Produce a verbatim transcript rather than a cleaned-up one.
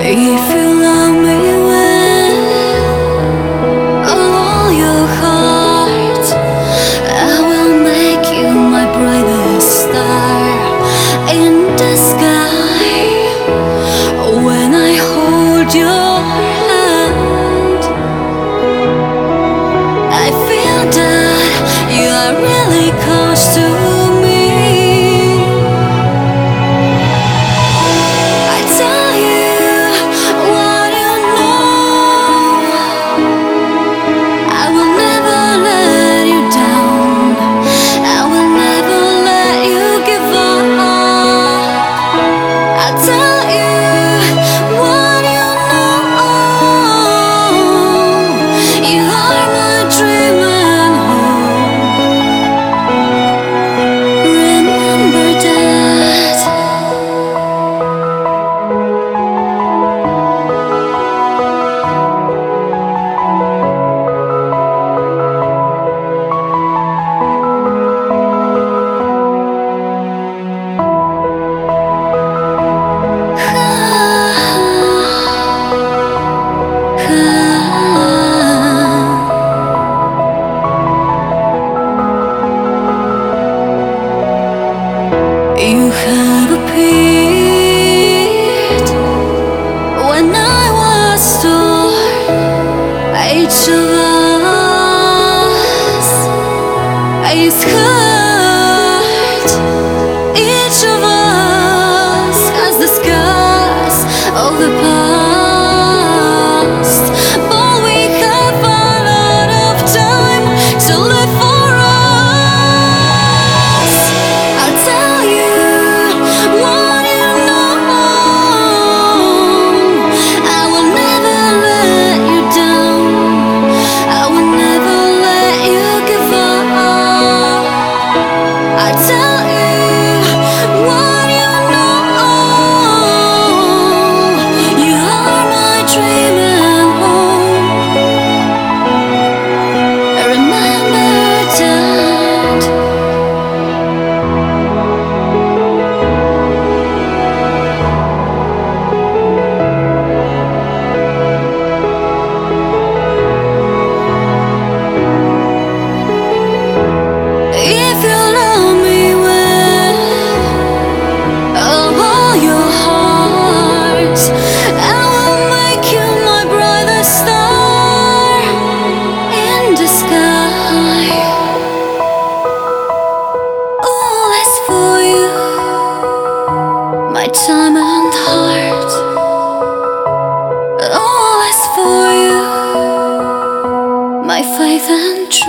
If you love me with all your heart, I will make you my brightest star in the sky. When I hold your hand, I feel that you are really close to me. I tell you what you know, I will never let you down, I will never let you give up. I tell you what you know, you are my dream and hope. Remember that. You have appeared when I was torn. Each of us is hurt. Each of us has the scars of the past, but we have a lot of time to live for us. I'll tell you what you know, I will never let you down, I will never let you give up. I tell you what you know, you are my dream and hope. Remember that. If you love me with all your heart, I will make you my brightest star in the sky. All is for you, my time and heart. All is for you, my faith and trust.